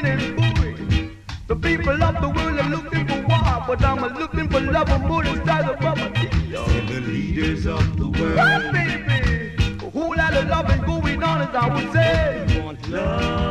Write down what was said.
bullying and bullying. The people of the world are looking for war, but I'm looking for love and more than stars above my And the leaders of the world. What, baby? A whole lot of love is going on, as I would say. Want love.